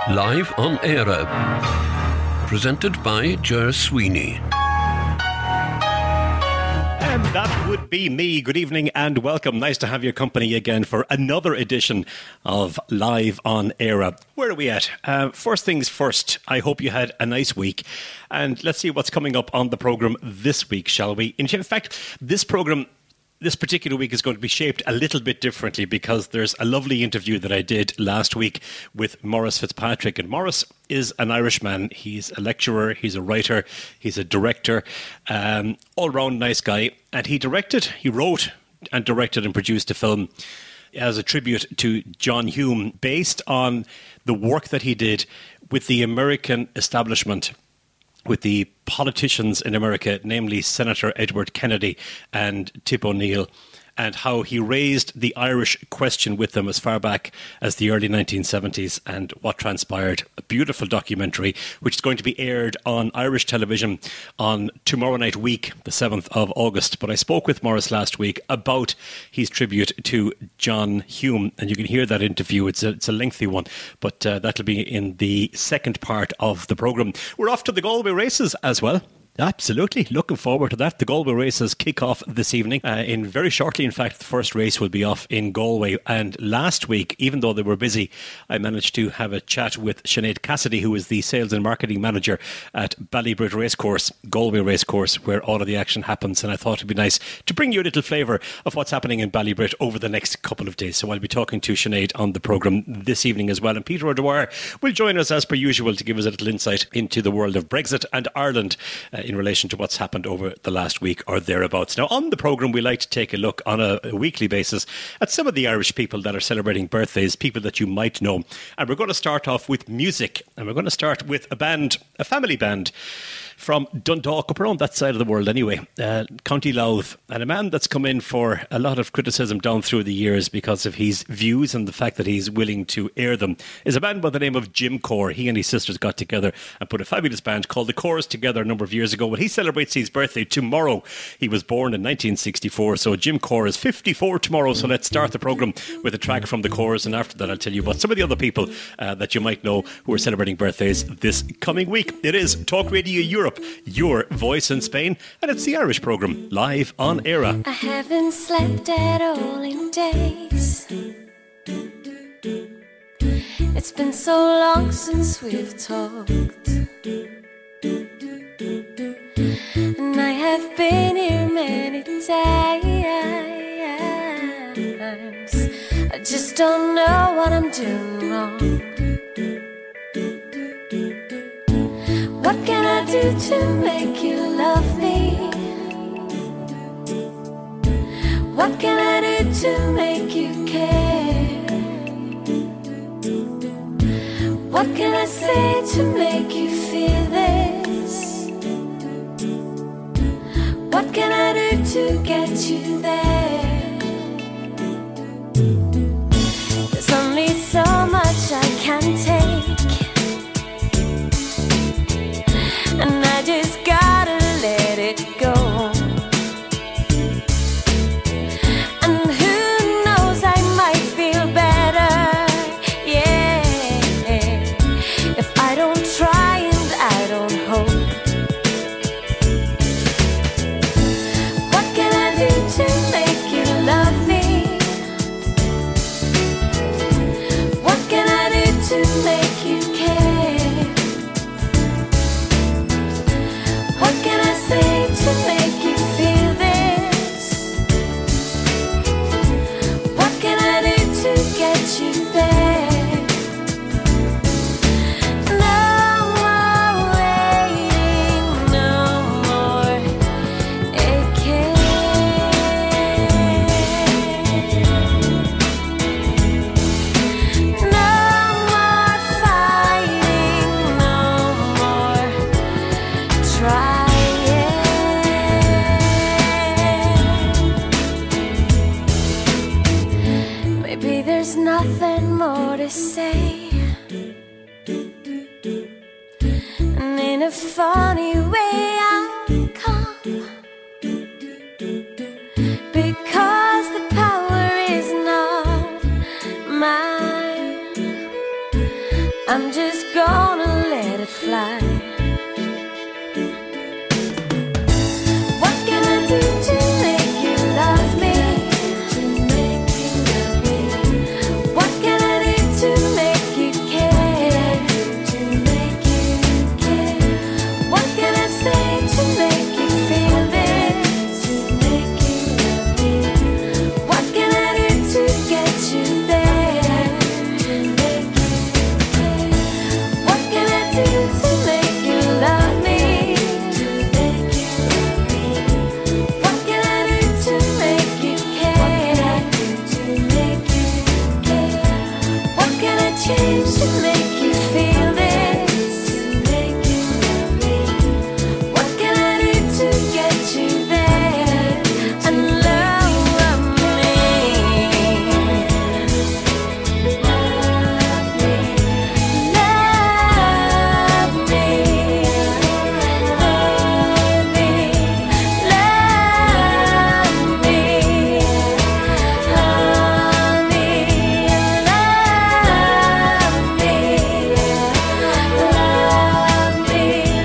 Live on Era. Presented by Ger Sweeney. And that would be me. Good evening and welcome. Nice to have your company again for another edition of Live on Era. Where are we at? First things first, I hope you had a nice week. And let's see what's coming up on the programme this week, shall we? In fact, this particular week is going to be shaped a little bit differently because there's a lovely interview that I did last week with Maurice Fitzpatrick. And Maurice is an Irishman. He's a lecturer, he's a writer, he's a director, all-round nice guy. And he wrote and directed and produced a film as a tribute to John Hume based on the work that he did with the American establishment, with the politicians in America, namely Senator Edward Kennedy and Tip O'Neill, and how he raised the Irish question with them as far back as the early 1970s and what transpired. A beautiful documentary which is going to be aired on Irish television on tomorrow night week, the 7th of August. But I spoke with Maurice last week about his tribute to John Hume, and you can hear that interview. It's a lengthy one, but that'll be in the second part of the programme. We're off to the Galway races as well. Absolutely. Looking forward to that. The Galway races kick off this evening. In very shortly, in fact, the first race will be off in Galway. And last week, even though they were busy, I managed to have a chat with Sinead Cassidy, who is the sales and marketing manager at Ballybrit Racecourse, Galway Racecourse, where all of the action happens. And I thought it'd be nice to bring you a little flavour of what's happening in Ballybrit over the next couple of days. So I'll be talking to Sinead on the programme this evening as well. And Peter O'Dwyer will join us as per usual to give us a little insight into the world of Brexit and Ireland in relation to what's happened over the last week or thereabouts. Now, on the programme, we like to take a look on a weekly basis at some of the Irish people that are celebrating birthdays, people that you might know. And we're going to start off with music. And we're going to start with a family band from Dundalk, up around that side of the world anyway, County Louth, and a man that's come in for a lot of criticism down through the years because of his views and the fact that he's willing to air them, is a band by the name of Jim Corr. He and his sisters got together and put a fabulous band called the Corrs together a number of years ago. Well, he celebrates his birthday tomorrow. He was born in 1964, so Jim Corr is 54 tomorrow. So let's start the programme with a track from the Corrs, and after that I'll tell you about some of the other people that you might know who are celebrating birthdays this coming week. It is Talk Radio Europe, your voice in Spain, and it's the Irish programme, Live on Era. I haven't slept at all in days. It's been so long since we've talked, and I have been here many times. I just don't know what I'm doing wrong. What can I do to make you love me? What can I do to make you care? What can I say to make you feel this? What can I do to get you there? There's only so much I can take, and I just gotta let it go. And who knows, I might feel better, yeah, if I don't try and I don't hope. What can I do to make you love me? What can I do to make you care? What can I say to make you feel this? What can I do to get you there? No more waiting, no more aching. No more fighting, no more trying. Maybe there's nothing more to say, and in a funny way I'll come, because the power is not mine. I'm just gonna let it fly. What can I do to make you love me? What can I do to make you care? What can I say to make you feel this? What can I do to get you there? What can I do to make you love me? What can I do to make you care? What can I change to make you feel this? What can I do to get you there and love me? Love me, love me, love me, love me, honey, love me,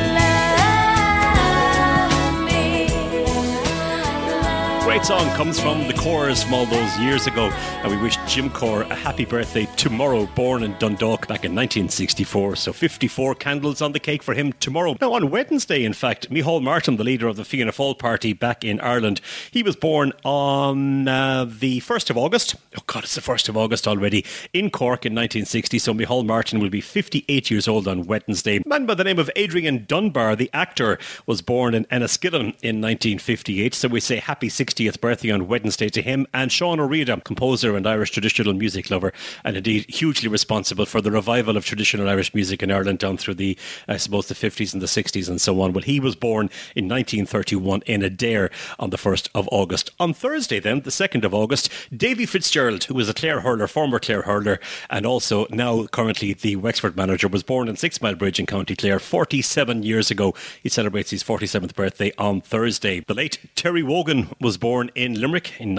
Great song comes from the Corrs from all those years ago, and we wish Jim Corr a happy birthday tomorrow. Born in Dundalk back in 1964, so 54 candles on the cake for him tomorrow. Now on Wednesday, in fact, Micheál Martin, the leader of the Fianna Fáil party back in Ireland, he was born on the 1st of August. Oh God, it's the 1st of August already, in Cork in 1960, so Micheál Martin will be 58 years old on Wednesday. A man by the name of Adrian Dunbar, the actor, was born in Enniskillen in 1958, so we say happy 60th birthday on Wednesday to him. And Sean O'Reilly, composer and Irish traditional music lover, and indeed hugely responsible for the revival of traditional Irish music in Ireland down through the, I suppose, the 50s and the 60s and so on. Well, he was born in 1931 in Adair on the 1st of August. On Thursday then, the 2nd of August, Davy Fitzgerald, who was a Clare hurler, former Clare hurler, and also now currently the Wexford manager, was born in Six Mile Bridge in County Clare 47 years ago. He celebrates his 47th birthday on Thursday. The late Terry Wogan was born in Limerick in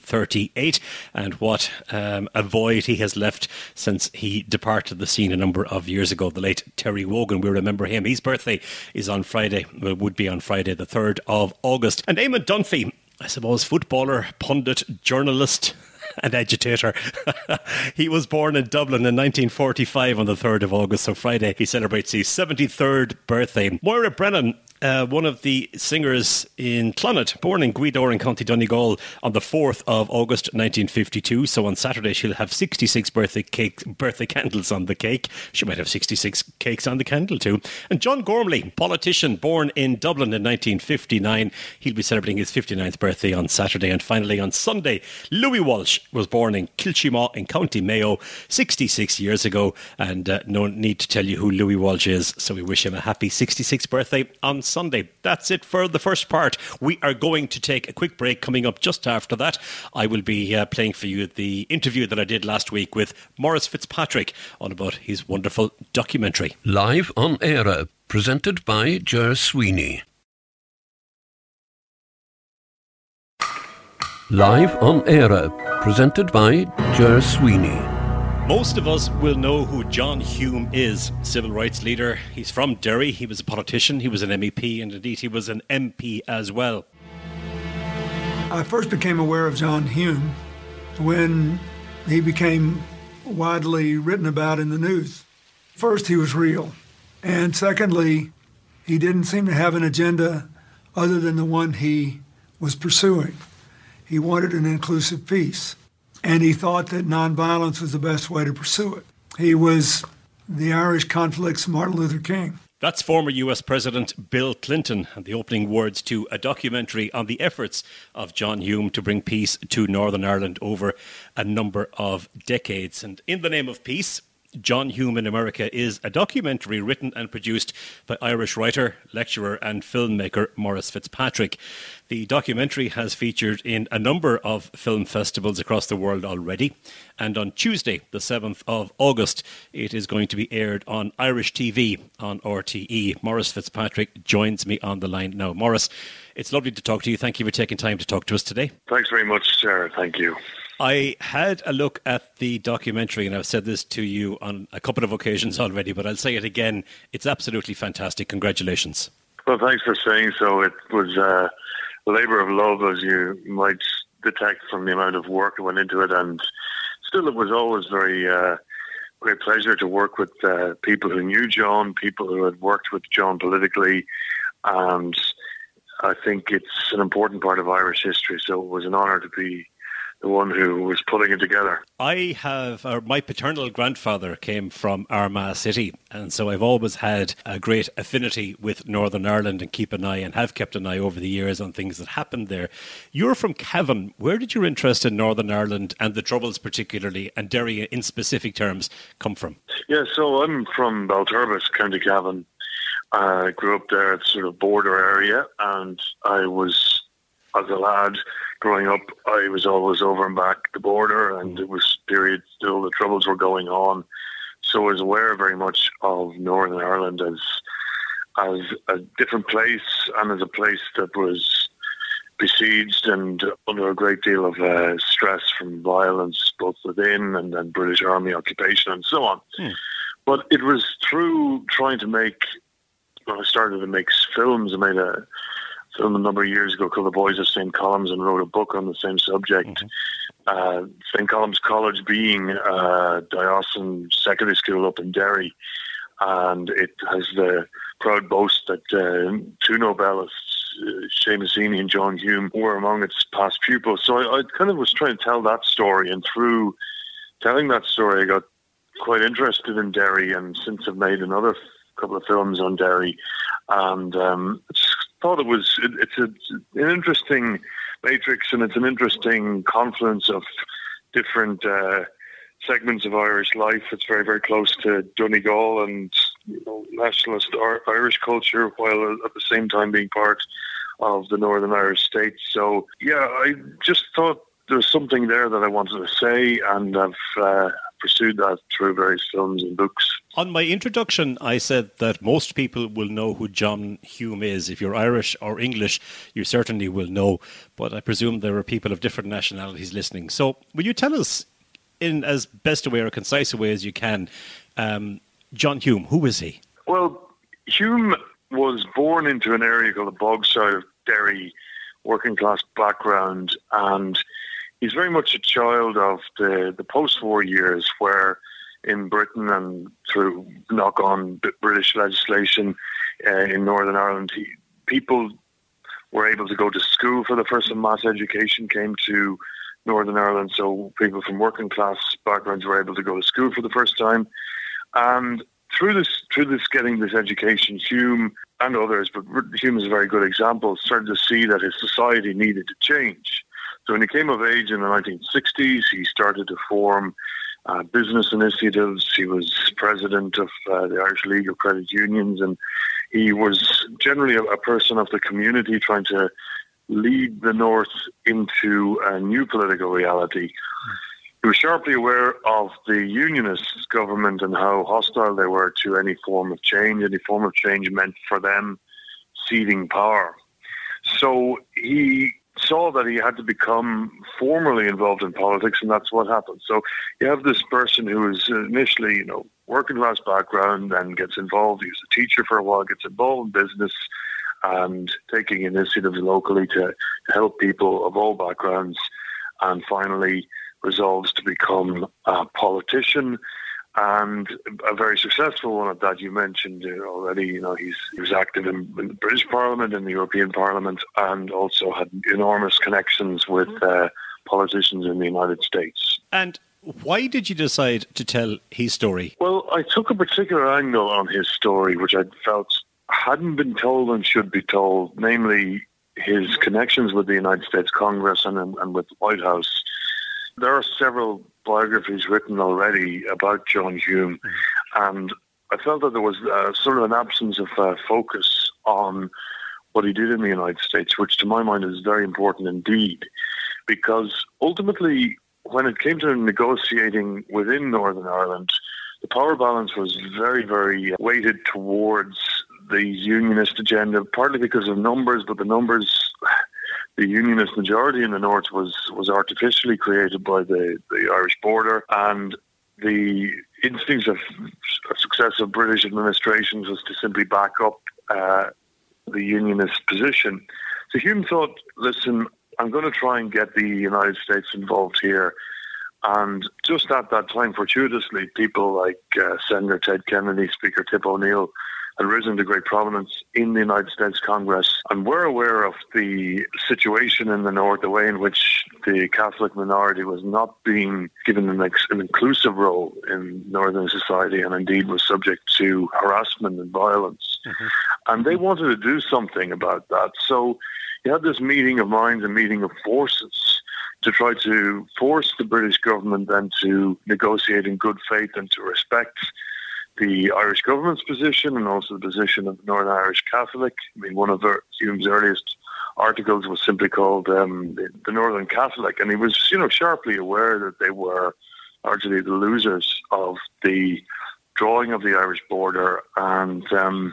1938, and what a void he has left since he departed the scene a number of years ago. The late Terry Wogan, we remember him. His birthday is on Friday, well, would be on Friday the 3rd of August. And Eamon Dunphy, I suppose footballer, pundit, journalist and agitator. He was born in Dublin in 1945 on the 3rd of August, so Friday he celebrates his 73rd birthday. Moira Brennan, one of the singers in Clonard, born in Gweedore in County Donegal on the 4th of August 1952. So on Saturday she'll have 66 birthday candles on the cake. She might have 66 cakes on the candle too. And John Gormley, politician, born in Dublin in 1959. He'll be celebrating his 59th birthday on Saturday. And finally on Sunday, Louis Walsh was born in Kilchemaugh in County Mayo 66 years ago. And no need to tell you who Louis Walsh is, so we wish him a happy 66th birthday on Sunday. That's it for the first part. We are going to take a quick break. Coming up just after that, I will be playing for you the interview that I did last week with Maurice Fitzpatrick on about his wonderful documentary. Live on Air, presented by Ger Sweeney. Live on Air, presented by Ger Sweeney. Most of us will know who John Hume is, civil rights leader. He's from Derry. He was a politician. He was an MEP, and indeed he was an MP as well. I first became aware of John Hume when he became widely written about in the news. First, he was real. And secondly, he didn't seem to have an agenda other than the one he was pursuing. He wanted an inclusive peace. And he thought that nonviolence was the best way to pursue it. He was the Irish conflict's Martin Luther King. That's former US President Bill Clinton, and the opening words to a documentary on the efforts of John Hume to bring peace to Northern Ireland over a number of decades. And in the name of peace, John Hume in America is a documentary written and produced by Irish writer, lecturer and filmmaker Maurice Fitzpatrick. The documentary has featured in a number of film festivals across the world already, and on Tuesday, the 7th of August, it is going to be aired on Irish TV on RTE. Maurice Fitzpatrick joins me on the line now. Maurice, it's lovely to talk to you. Thank you for taking time to talk to us today. Thanks very much, Sarah. Thank you. I had a look at the documentary, and I've said this to you on a couple of occasions already, but I'll say it again. It's absolutely fantastic. Congratulations. Well, thanks for saying so. It was a labour of love, as you might detect from the amount of work that went into it, and still it was always very great pleasure to work with people who knew John, people who had worked with John politically, and I think it's an important part of Irish history, so it was an honour to be the one who was putting it together. My paternal grandfather came from Armagh City, and so I've always had a great affinity with Northern Ireland and keep an eye and have kept an eye over the years on things that happened there. You're from Cavan. Where did your interest in Northern Ireland and the Troubles particularly, and Derry in specific terms, come from? Yeah, so I'm from Balturbis, County Cavan. I grew up there at sort of border area, and I was, as a lad, growing up, I was always over and back the border, and it was period still the Troubles were going on. So I was aware very much of Northern Ireland as a different place, and as a place that was besieged and under a great deal of stress from violence, both within and then British Army occupation and so on. But it was through trying to make, when I started to make films, I made a film a number of years ago called The Boys of St. Colum's and wrote a book on the same subject. St. Colum's College being a diocesan secondary school up in Derry, and it has the proud boast that two Nobelists, Seamus Heaney and John Hume, were among its past pupils. So I kind of was trying to tell that story, and through telling that story I got quite interested in Derry, and since I've made another couple of films on Derry, and just thought it's an interesting matrix, and it's an interesting confluence of different segments of Irish life. It's very, very close to Donegal and nationalist Irish culture, while at the same time being part of the Northern Irish states. So yeah, I just thought there was something there that I wanted to say, and I've pursued that through various films and books. On my introduction, I said that most people will know who John Hume is. If you're Irish or English, you certainly will know, but I presume there are people of different nationalities listening. So will you tell us, in as best a way or concise a way as you can, John Hume, who is he? Well, Hume was born into an area called the Bogside of Derry, working class background, and he's very much a child of the post-war years, where in Britain and through knock-on British legislation in Northern Ireland, people were able to go to school for the first time. Mass education came to Northern Ireland, so people from working class backgrounds were able to go to school for the first time. And through this getting this education, Hume and others, but Hume is a very good example, started to see that his society needed to change. So when he came of age in the 1960s, he started to form business initiatives. He was president of the Irish League of Credit Unions, and he was generally a person of the community trying to lead the North into a new political reality. He was sharply aware of the Unionist government and how hostile they were to any form of change. Any form of change meant for them ceding power. So he saw that he had to become formally involved in politics, and that's what happened. So you have this person who is initially, working class background, and gets involved. He was a teacher for a while, gets involved in business and taking initiatives locally to help people of all backgrounds, and finally resolves to become a politician, and a very successful one at that. You mentioned already, he was active in the British Parliament, in the European Parliament, and also had enormous connections with politicians in the United States. And why did you decide to tell his story? Well, I took a particular angle on his story, which I felt hadn't been told and should be told, namely his connections with the United States Congress and with the White House. There are several biographies written already about John Hume, and I felt that there was sort of an absence of focus on what he did in the United States, which to my mind is very important indeed, because ultimately when it came to negotiating within Northern Ireland, the power balance was very, very weighted towards the unionist agenda, partly because of numbers, but the the unionist majority in the north was artificially created by the Irish border, and the instincts of successive British administrations was to simply back up the unionist position. So Hume thought, listen, I'm going to try and get the United States involved here. And just at that time, fortuitously, people like Senator Ted Kennedy, Speaker Tip O'Neill, had risen to great prominence in the United States Congress, and were aware of the situation in the North, the way in which the Catholic minority was not being given an inclusive role in Northern society, and indeed was subject to harassment and violence. Mm-hmm. And they wanted to do something about that. So you had this meeting of minds, a meeting of forces, to try to force the British government then to negotiate in good faith and to respect the Irish government's position and also the position of the Northern Irish Catholic. I mean, one of Hume's earliest articles was simply called the Northern Catholic, and he was, sharply aware that they were largely the losers of the drawing of the Irish border. And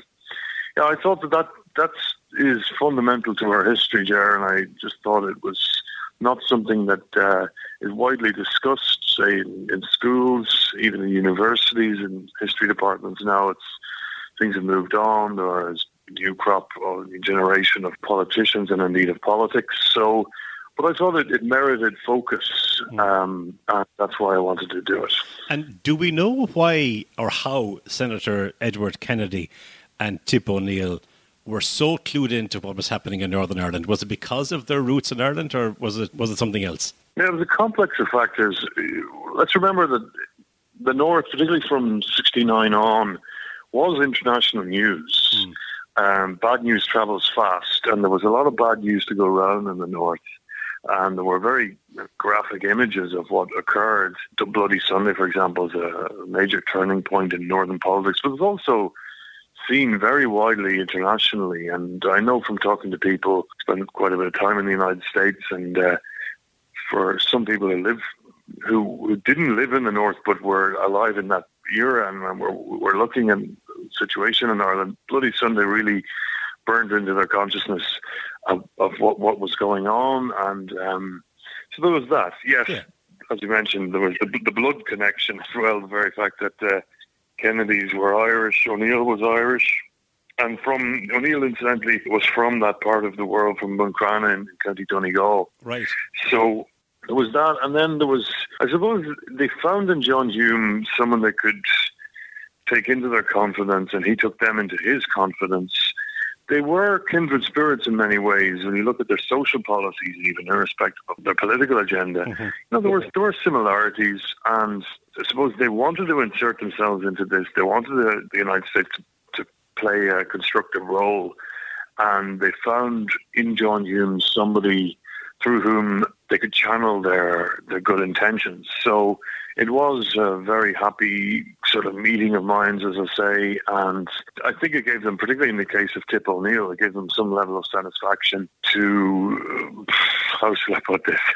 I thought that is fundamental to our history, Ger, and I just thought it was not something that is widely discussed, say, in schools, even in universities and history departments now. Things have moved on. There is a new crop or new generation of politicians and indeed of politics. So, but I thought it merited focus, and that's why I wanted to do it. And do we know why or how Senator Edward Kennedy and Tip O'Neill were so clued into what was happening in Northern Ireland? Was it because of their roots in Ireland, or was it something else? Yeah, it was a complex of factors. Let's remember that the North, particularly from 1969 on, was international news. Bad news travels fast, and there was a lot of bad news to go around in the North. And there were very graphic images of what occurred. The Bloody Sunday, for example, is a major turning point in Northern politics, but it's also seen very widely internationally. And I know from talking to people, spent quite a bit of time in the United States, and for some people who didn't live in the North but were alive in that era and were looking at the situation in Ireland, Bloody Sunday really burned into their consciousness of what was going on. And so there was that. Yes, yeah. As you mentioned, there was the blood connection as well, the very fact that Kennedys were Irish, O'Neill was Irish, and O'Neill, incidentally, was from that part of the world, from Buncrana in County Donegal. Right. So there was that, and then there was, I suppose, they found in John Hume someone they could take into their confidence, and he took them into his confidence. They were kindred spirits in many ways. When you look at their social policies, even irrespective of their political agenda, there were similarities, and I suppose they wanted to insert themselves into this. They wanted the United States to play a constructive role, and they found in John Hume somebody through whom they could channel their good intentions. So it was a very happy sort of meeting of minds, as I say, and I think it gave them, particularly in the case of Tip O'Neill, it gave them some level of satisfaction to, how shall I put this?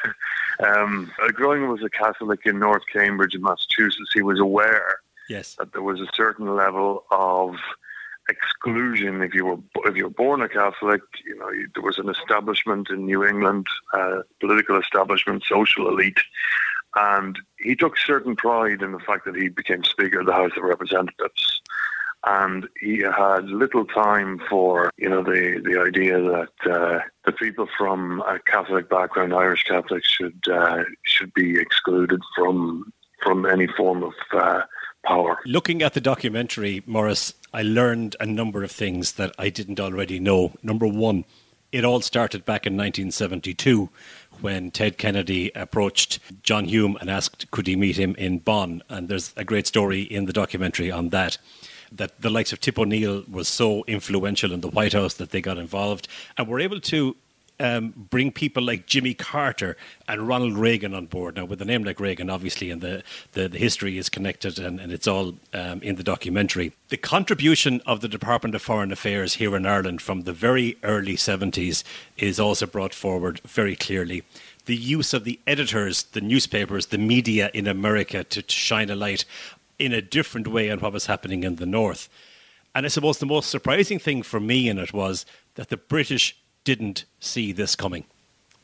Growing up as a Catholic in North Cambridge in Massachusetts, he was aware that there was a certain level of exclusion if you were born a Catholic. There was an establishment in New England, political establishment, social elite, and he took certain pride in the fact that he became Speaker of the House of Representatives, and he had little time for the idea that the people from a Catholic background, Irish Catholics, should be excluded from any form of power. Looking at the documentary, Maurice, I learned a number of things that I didn't already know. Number one, it all started back in 1972 when Ted Kennedy approached John Hume and asked could he meet him in Bonn. And there's a great story in the documentary on that the likes of Tip O'Neill was so influential in the White House that they got involved and were able to bring people like Jimmy Carter and Ronald Reagan on board. Now, with a name like Reagan, obviously, and the history is connected, and it's all in the documentary. The contribution of the Department of Foreign Affairs here in Ireland from the very early 70s is also brought forward very clearly. The use of the editors, the newspapers, the media in America to shine a light in a different way on what was happening in the North. And I suppose the most surprising thing for me in it was that the British didn't see this coming.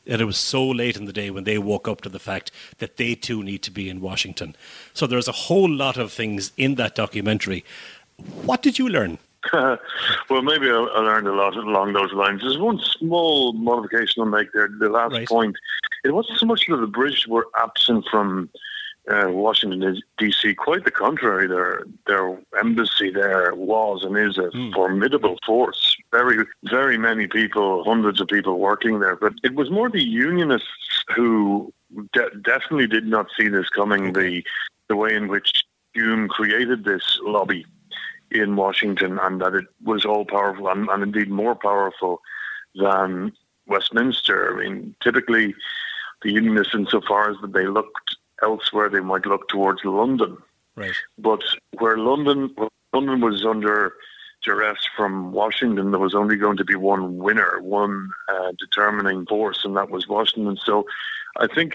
that it was so late in the day when they woke up to the fact that they too need to be in Washington. So there's a whole lot of things in that documentary. What did you learn? Well, maybe I learned a lot along those lines. There's one small modification I'll make there. The last point, it wasn't so much that the British were absent from Washington, D.C. Quite the contrary. Their embassy there was and is a formidable force. Very, very many people, hundreds of people working there. But it was more the Unionists who definitely did not see this coming. The way in which Hume created this lobby in Washington, and that it was all powerful and indeed more powerful than Westminster. I mean, typically the Unionists, insofar as that they looked elsewhere, they might look towards London. Right. But where London was under duress from Washington, there was only going to be one winner, one determining force, and that was Washington. So I think,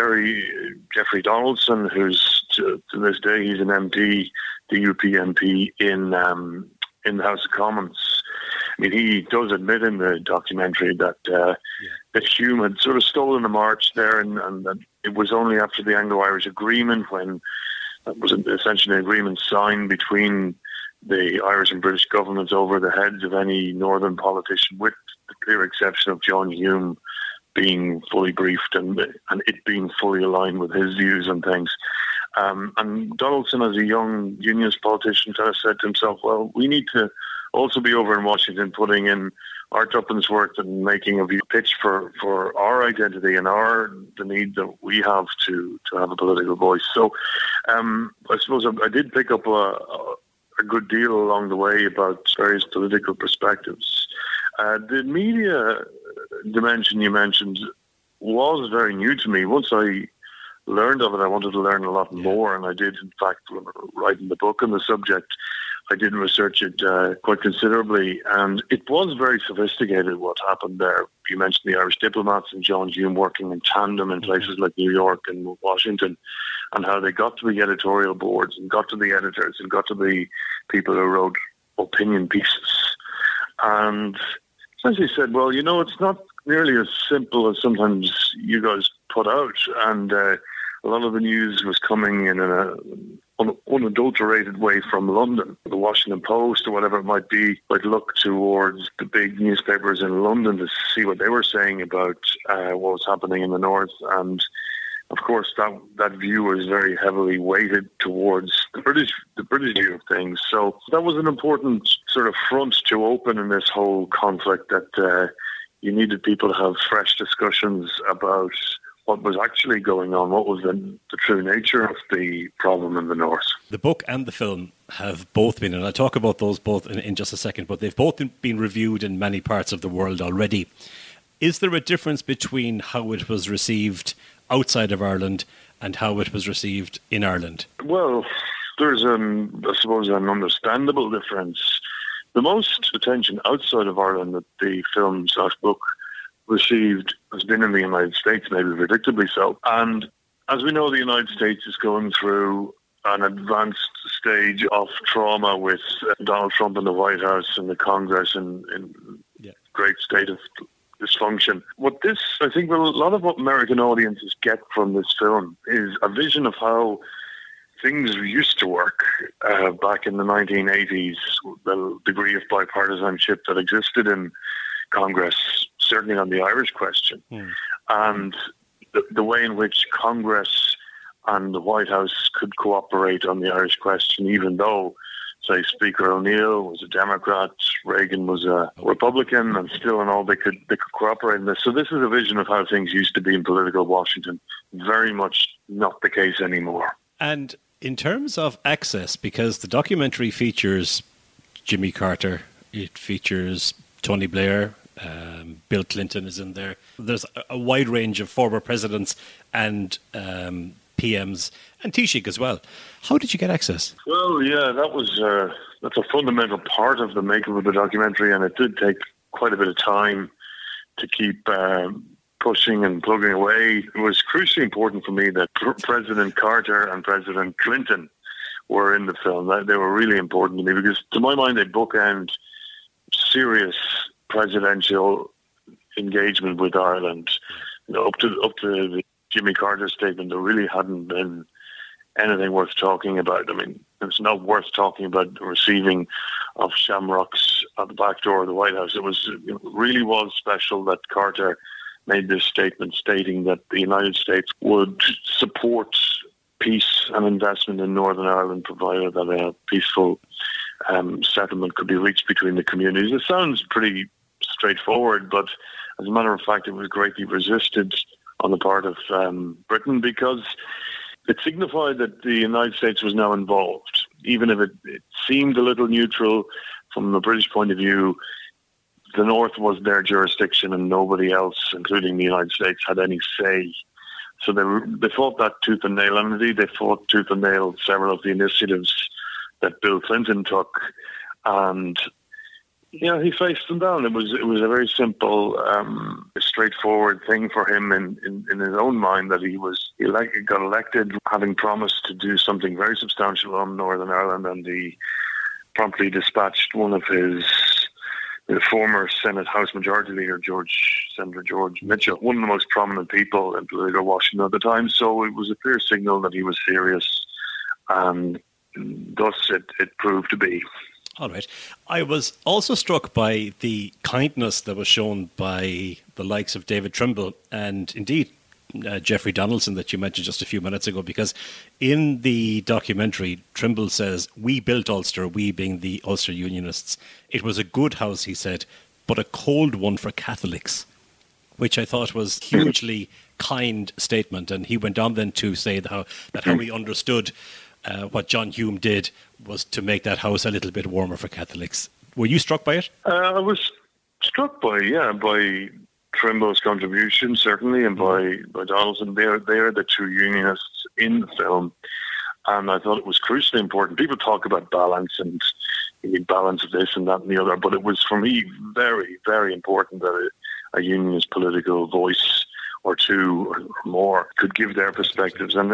Jeffrey Donaldson, who's to this day, he's an MP, DUP MP in the House of Commons. I mean, he does admit in the documentary that Hume had sort of stolen a march there, and that it was only after the Anglo-Irish Agreement, when that was essentially an agreement signed between the Irish and British governments over the heads of any northern politician, with the clear exception of John Hume being fully briefed and it being fully aligned with his views on things. And Donaldson, as a young unionist politician, kind of said to himself, well, we need to also be over in Washington putting in our tuppence worth and making a pitch for our identity and the need that we have to have a political voice. So I suppose I did pick up a good deal along the way about various political perspectives. The media dimension you mentioned was very new to me. Once I learned of it, I wanted to learn a lot more, and I did, in fact, writing the book on the subject. I did research it quite considerably, and it was very sophisticated what happened there. You mentioned the Irish diplomats and John Hume working in tandem in places like New York and Washington, and how they got to the editorial boards and got to the editors and got to the people who wrote opinion pieces. And essentially said, well, it's not nearly as simple as sometimes you guys put out. And a lot of the news was coming in an unadulterated way from London. The Washington Post or whatever it might be might look towards the big newspapers in London to see what they were saying about what was happening in the north. And of course, that view was very heavily weighted towards the British view of things. So that was an important sort of front to open in this whole conflict, that you needed people to have fresh discussions about what was actually going on, what was the true nature of the problem in the north. The book and the film have both been, and I'll talk about those both in just a second, but they've both been reviewed in many parts of the world already. Is there a difference between how it was received outside of Ireland and how it was received in Ireland? Well, there's, I suppose, an understandable difference. The most attention outside of Ireland that the film/book received has been in the United States, maybe predictably so. And as we know, the United States is going through an advanced stage of trauma with Donald Trump in the White House and the Congress in great state of dysfunction. What this, I think, a lot of what American audiences get from this film is a vision of how things used to work back in the 1980s, the degree of bipartisanship that existed in Congress, certainly on the Irish question, and the way in which Congress and the White House could cooperate on the Irish question, even though, say, Speaker O'Neill was a Democrat, Reagan was a Republican, and still and all they could cooperate in this. So this is a vision of how things used to be in political Washington. Very much not the case anymore. And in terms of access, because the documentary features Jimmy Carter, it features Tony Blair, Bill Clinton is in there. There's a wide range of former presidents and PMs, and Taoiseach as well. How did you get access? Well, yeah, that's a fundamental part of the makeup of the documentary, and it did take quite a bit of time to keep pushing and plugging away. It was crucially important for me that President Carter and President Clinton were in the film. They were really important to me because, to my mind, they bookend serious presidential engagement with Ireland. up to the Jimmy Carter statement, there really hadn't been anything worth talking about. I mean, it's not worth talking about the receiving of shamrocks at the back door of the White House. It really was special that Carter made this statement stating that the United States would support peace and investment in Northern Ireland, provided that a peaceful settlement could be reached between the communities. It sounds pretty straightforward, but as a matter of fact, it was greatly resisted on the part of Britain, because it signified that the United States was now involved. Even if it seemed a little neutral from the British point of view, the North was their jurisdiction and nobody else, including the United States, had any say. So they fought that tooth and nail, and indeed they fought tooth and nail several of the initiatives that Bill Clinton took, and he faced them down. It was a very simple, straightforward thing for him in his own mind, that he got elected having promised to do something very substantial on Northern Ireland, and he promptly dispatched one of his the former Senate House Majority Leader, Senator George Mitchell, one of the most prominent people in political Washington at the time. So it was a clear signal that he was serious, and thus it proved to be. All right. I was also struck by the kindness that was shown by the likes of David Trimble and indeed Jeffrey Donaldson that you mentioned just a few minutes ago, because in the documentary, Trimble says, "We built Ulster, we being the Ulster Unionists. It was a good house," he said, "but a cold one for Catholics," which I thought was a hugely kind statement. And he went on then to say that how he understood what John Hume did was to make that house a little bit warmer for Catholics. Were you struck by it? I was struck by Trimble's contribution, certainly, and by Donaldson. They're the two unionists in the film, and I thought it was crucially important. People talk about balance, and you need balance of this and that and the other, but it was, for me, very, very important that a unionist political voice or two or more could give their perspectives. And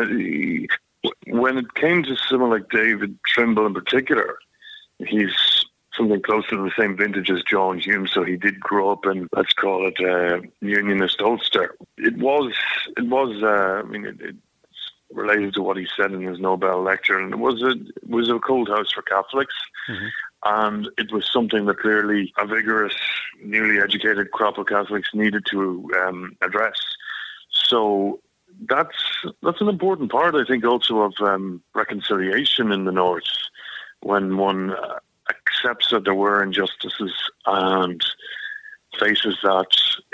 when it came to someone like David Trimble in particular, he's something close to the same vintage as John Hume, so he did grow up in, let's call it, unionist Ulster. It's related to what he said in his Nobel lecture, and it was a cold house for Catholics, and it was something that clearly a vigorous, newly educated crop of Catholics needed to address. So that's an important part, I think, also of reconciliation in the North, when one accepts that there were injustices and faces that,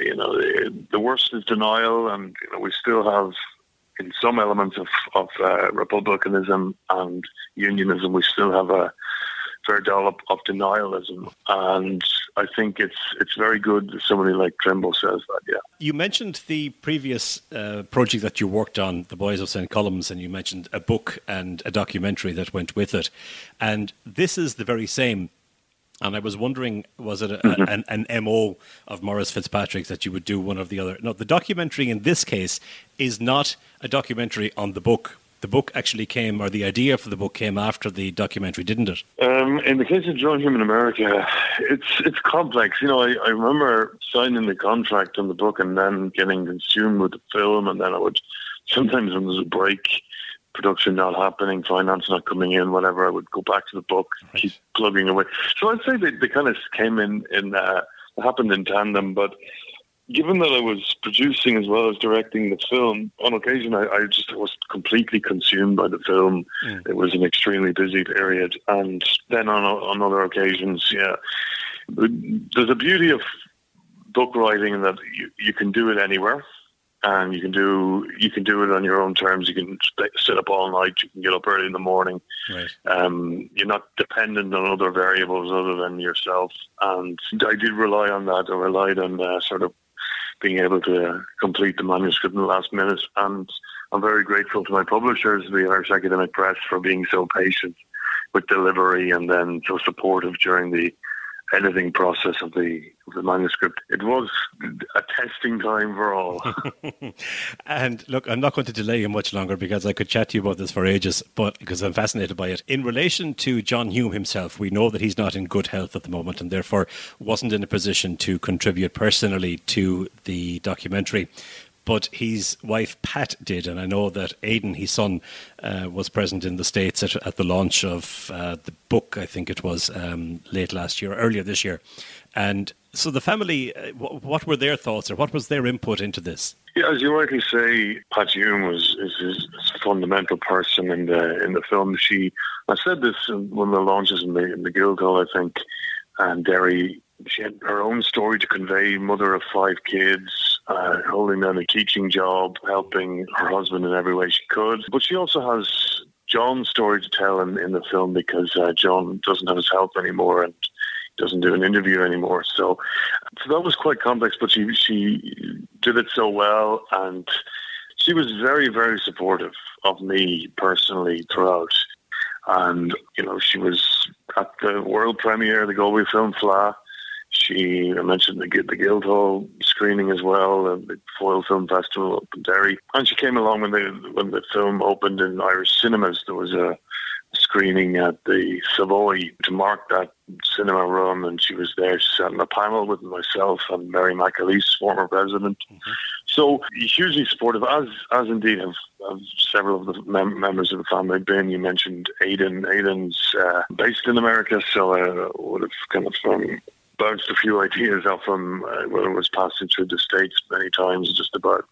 the worst is denial, and we still have, in some elements of republicanism and unionism, we still have a fair dollop of denialism, and I think it's very good that somebody like Trimble says that. Yeah. You mentioned the previous project that you worked on, The Boys of St. Columns, and you mentioned a book and a documentary that went with it, and this is the very same. And I was wondering, was it an MO of Maurice Fitzpatrick's that you would do one or the other? No, the documentary in this case is not a documentary on the book. The book actually came, or the idea for the book came after the documentary, didn't it? In the case of John Hume in America, it's complex. I remember signing the contract on the book and then getting consumed with the film, and then I would, sometimes when there's a break, production not happening, finance not coming in, whatever, I would go back to the book, keep plugging away. So I'd say they kind of came in happened in tandem, but given that I was producing as well as directing the film, on occasion I just was completely consumed by the film. It was an extremely busy period, and then on other occasions, there's a beauty of book writing in that you can do it anywhere. And you can do it on your own terms. You can sit up all night. You can get up early in the morning. Right. You're not dependent on other variables other than yourself. And I did rely on that. I relied on sort of being able to complete the manuscript in the last minute. And I'm very grateful to my publishers, the Irish Academic Press, for being so patient with delivery and then so supportive during the editing process of the manuscript. It was a testing time for all. And look, I'm not going to delay you much longer because I could chat to you about this for ages, but because I'm fascinated by it. In relation to John Hume himself, we know that he's not in good health at the moment and therefore wasn't in a position to contribute personally to the documentary. but his wife Pat did, and I know that Aidan, his son, was present in the States at the launch of the book, I think it was earlier this year. And so the family, what were their thoughts, or what was their input into this? Yeah, as you rightly say, Pat Hume is a fundamental person in the film. I said this in one of the launches in the Guildhall, I think, and Derry. She had her own story to convey, mother of 5 kids, holding down a teaching job, helping her husband in every way she could. But she also has John's story to tell in the film, because John doesn't have his health anymore and doesn't do an interview anymore. So that was quite complex, but she did it so well, and she was very, very supportive of me personally throughout. And, she was at the world premiere of the Galway Film Fleadh. I mentioned the Guildhall screening as well, the Foyle Film Festival up in Derry. And she came along when the film opened in Irish cinemas. There was a screening at the Savoy to mark that cinema run, and she was there. She sat on a panel with myself and Mary McAleese, former president. Mm-hmm. So hugely supportive, as indeed have several of the members of the family been. You mentioned Aidan. Aidan's based in America, so I would have kind of bounced a few ideas off him when it was passing through the States many times, just about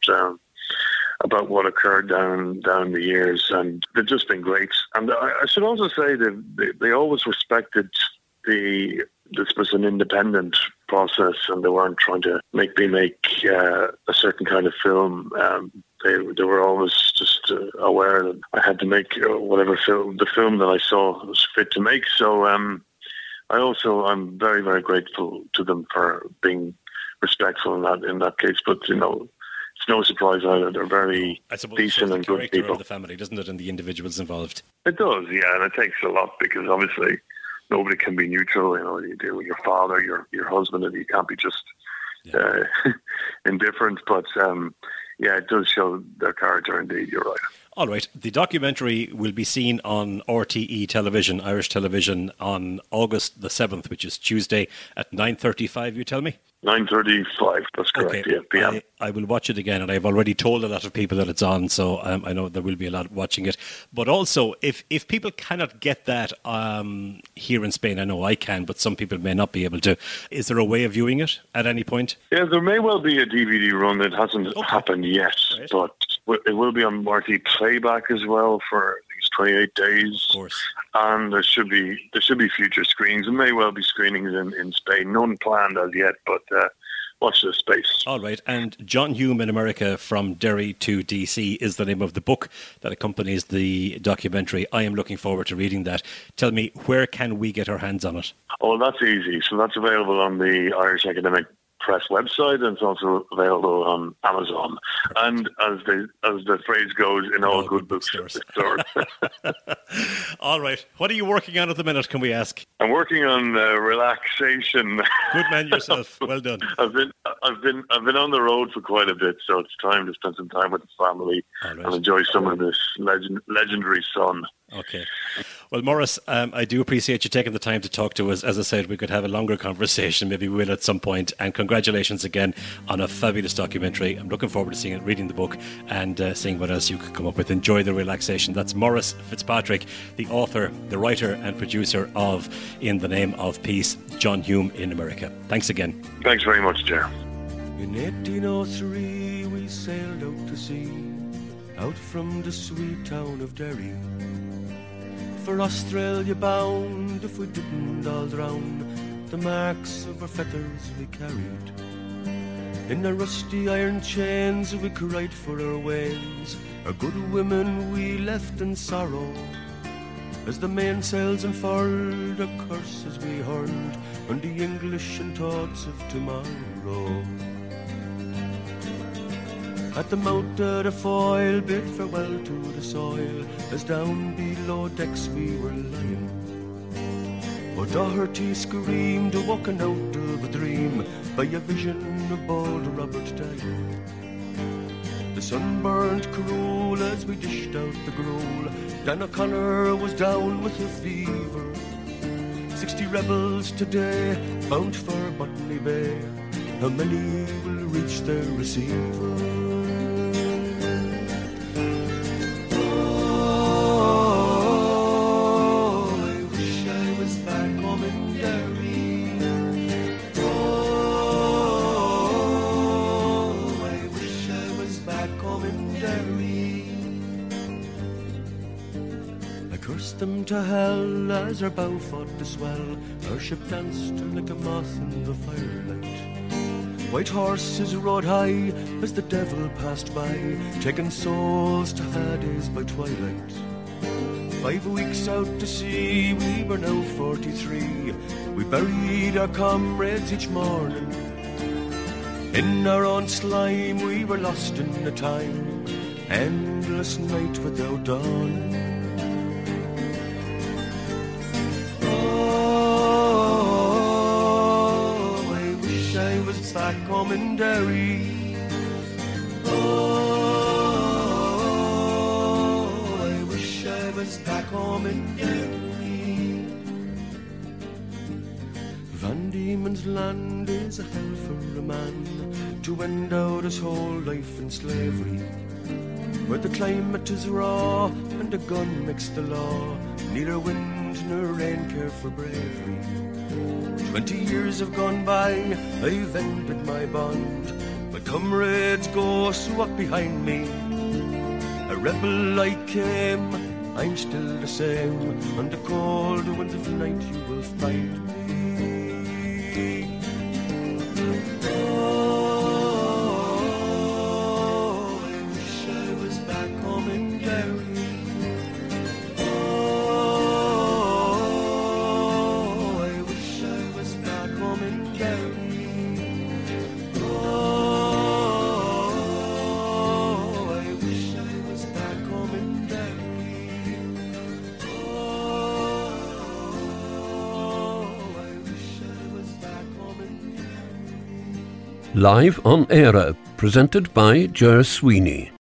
what occurred down the years, and they've just been great. And I should also say that they always respected this was an independent process, and they weren't trying to make a certain kind of film. They were always just aware that I had to make the film that I saw was fit to make. So I'm very, very grateful to them for being respectful in that case. But it's no surprise either. They're very decent and good people. Of the family, doesn't it, and the individuals involved? It does, yeah, and it takes a lot, because obviously nobody can be neutral. You deal with your father, your husband, and you can't be just indifferent. But it does show their character. Indeed, you're right. All right. The documentary will be seen on RTE television, Irish television, on August the 7th, which is Tuesday at 9:35. You tell me. 9:35, that's correct, okay. Yeah, PM. I will watch it again, and I've already told a lot of people that it's on, so I know there will be a lot watching it. But also, if people cannot get that here in Spain, I know I can, but some people may not be able to, is there a way of viewing it at any point? Yeah, there may well be a DVD run. It hasn't happened yet, right. But it will be on RTE Playback as well for these 28 days. Of course. And there should be future screenings. There may well be screenings in Spain. None planned as yet, but watch this space. All right. And John Hume in America, From Derry to DC, is the name of the book that accompanies the documentary. I am looking forward to reading that. Tell me, where can we get our hands on it? Oh, that's easy. So that's available on the Irish Academic Press website, and it's also available on Amazon. And as the phrase goes, in all good bookstores. All right. What are you working on at the minute, can we ask? I'm working on relaxation. Good man yourself. Well done. I've been on the road for quite a bit, so it's time to spend some time with the family and enjoy some of this legendary sun. Okay. Well, Maurice, I do appreciate you taking the time to talk to us. As I said, we could have a longer conversation. Maybe we will at some point. And congratulations again on a fabulous documentary. I'm looking forward to seeing it, reading the book, and seeing what else you could come up with. Enjoy the relaxation. That's Maurice Fitzpatrick, the author, the writer and producer of In the Name of Peace, John Hume in America. Thanks again. Thanks very much, Ger. In 1803 we sailed out to sea, out from the sweet town of Derry. For Australia bound, if we didn't all drown, the marks of our fetters we carried. In the rusty iron chains we cried for our wains, our good women we left in sorrow. As the mainsails unfurled, our curses we hurled on the English and thoughts of tomorrow. At the mouth of the Foyle bid farewell to the soil, as down below decks we were lying. O'Doherty screamed, woken out of a dream by a vision of bold Robert dying. The sun burned cruel as we dished out the gruel. Dan O'Connor was down with a fever. 60 rebels today bound for Botany Bay. How many will reach their receiver? back home in Derry. Oh, I wish I was back home in Derry. I cursed them to hell as our bow fought to swell. Our ship danced like a moth in the firelight. White horses rode high as the devil passed by, taking souls to Hades by twilight. 5 weeks out to sea, we were now 43. We buried our comrades each morning. In our own slime we were lost in the time, endless night without dawn. Back home in Derry. Oh, I wish I was back home in Derry. Van Diemen's Land is a hell for a man to end out his whole life in slavery, where the climate is raw and a gun makes the law. Neither wind nor rain care for bravery. 20 years have gone by, I've ended my bond. My comrades go, so walk behind me. A rebel I came, I'm still the same. On the cold winds of night you will find me. Oh, I wish I was back home in Derry. Live on Era, presented by Ger Sweeney.